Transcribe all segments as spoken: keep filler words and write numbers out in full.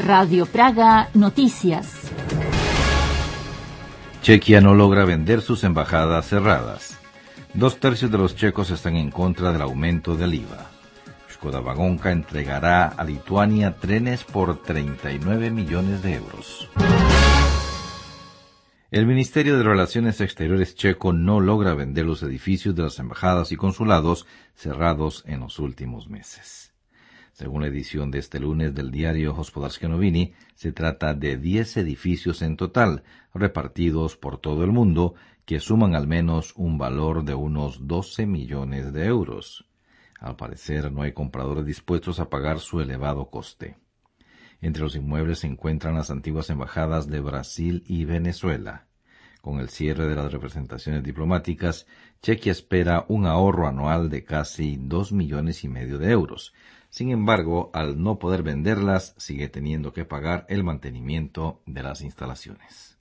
Radio Praga Noticias. Chequia no logra vender sus embajadas cerradas. Dos tercios de los checos están en contra del aumento del I V A. Škoda Vagonka entregará a Lituania trenes por treinta y nueve millones de euros. El Ministerio de Relaciones Exteriores checo no logra vender los edificios de las embajadas y consulados cerrados en los últimos meses. Según la edición de este lunes del diario Hospodářské noviny, se trata de diez edificios en total, repartidos por todo el mundo, que suman al menos un valor de unos doce millones de euros. Al parecer, no hay compradores dispuestos a pagar su elevado coste. Entre los inmuebles se encuentran las antiguas embajadas de Brasil y Venezuela. Con el cierre de las representaciones diplomáticas, Chequia espera un ahorro anual de casi dos millones y medio de euros. Sin embargo, al no poder venderlas, sigue teniendo que pagar el mantenimiento de las instalaciones.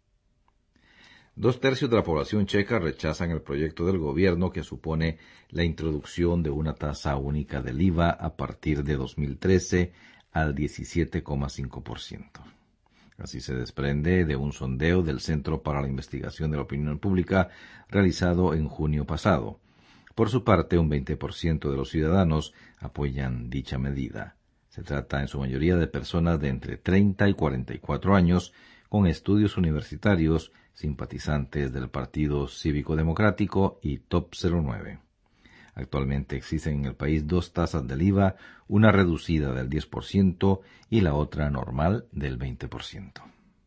Dos tercios de la población checa rechazan el proyecto del gobierno que supone la introducción de una tasa única del I V A a partir de dos mil trece al diecisiete coma cinco por ciento. Así se desprende de un sondeo del Centro para la Investigación de la Opinión Pública realizado en junio pasado. Por su parte, un veinte por ciento de los ciudadanos apoyan dicha medida. Se trata en su mayoría de personas de entre treinta y cuarenta y cuatro años, con estudios universitarios, simpatizantes del Partido Cívico Democrático y Top cero nueve. Actualmente existen en el país dos tasas del I V A, una reducida del diez por ciento y la otra normal del veinte por ciento.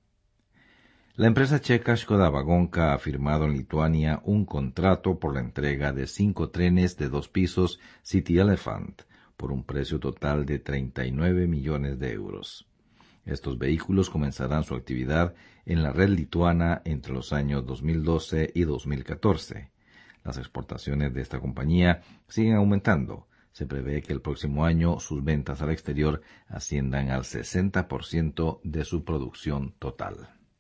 La empresa checa Škoda Vagonka ha firmado en Lituania un contrato por la entrega de cinco trenes de dos pisos City Elephant por un precio total de treinta y nueve millones de euros. Estos vehículos comenzarán su actividad en la red lituana entre los años dos mil doce y dos mil catorce. Las exportaciones de esta compañía siguen aumentando. Se prevé que el próximo año sus ventas al exterior asciendan al sesenta por ciento de su producción total.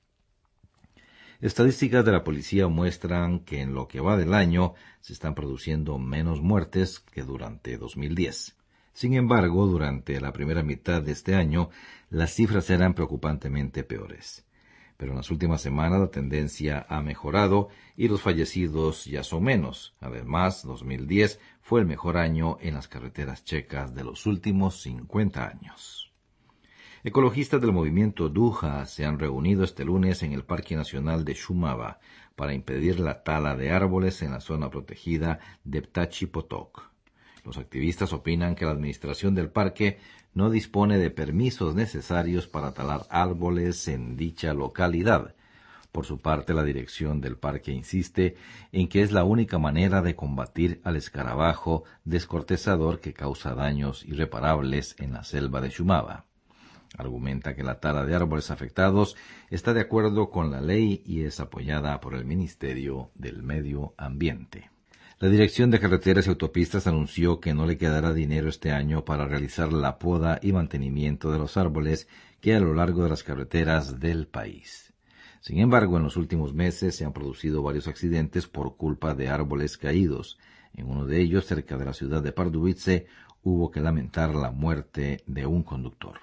Estadísticas de la policía muestran que en lo que va del año se están produciendo menos muertes que durante dos mil diez. Sin embargo, durante la primera mitad de este año, las cifras eran preocupantemente peores. Pero en las últimas semanas la tendencia ha mejorado y los fallecidos ya son menos. Además, dos mil diez fue el mejor año en las carreteras checas de los últimos cincuenta años. Ecologistas del movimiento Duha se han reunido este lunes en el Parque Nacional de Šumava para impedir la tala de árboles en la zona protegida de Ptačí potok. Los activistas opinan que la administración del parque no dispone de permisos necesarios para talar árboles en dicha localidad. Por su parte, la dirección del parque insiste en que es la única manera de combatir al escarabajo descortezador que causa daños irreparables en la selva de Šumava. Argumenta que la tala de árboles afectados está de acuerdo con la ley y es apoyada por el Ministerio del Medio Ambiente. La Dirección de Carreteras y Autopistas anunció que no le quedará dinero este año para realizar la poda y mantenimiento de los árboles que hay a lo largo de las carreteras del país. Sin embargo, en los últimos meses se han producido varios accidentes por culpa de árboles caídos. En uno de ellos, cerca de la ciudad de Pardubice, hubo que lamentar la muerte de un conductor.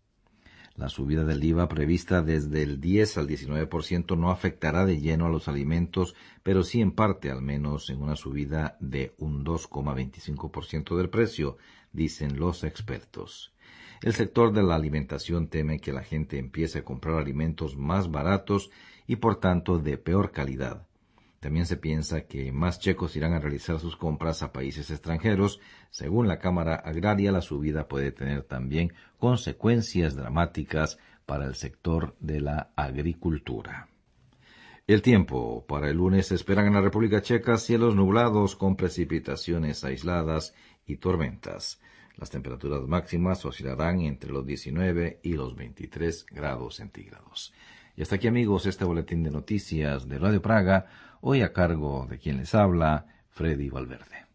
La subida del I V A prevista desde el diez al diecinueve por ciento no afectará de lleno a los alimentos, pero sí en parte, al menos en una subida de un dos coma veinticinco por ciento del precio, dicen los expertos. El sector de la alimentación teme que la gente empiece a comprar alimentos más baratos y por tanto de peor calidad. También se piensa que más checos irán a realizar sus compras a países extranjeros. Según la Cámara Agraria, la subida puede tener también consecuencias dramáticas para el sector de la agricultura. El tiempo para el lunes se esperan en la República Checa cielos nublados con precipitaciones aisladas y tormentas. Las temperaturas máximas oscilarán entre los diecinueve y los veintitrés grados centígrados. Y hasta aquí, amigos, este boletín de noticias de Radio Praga, hoy a cargo de quien les habla, Freddy Valverde.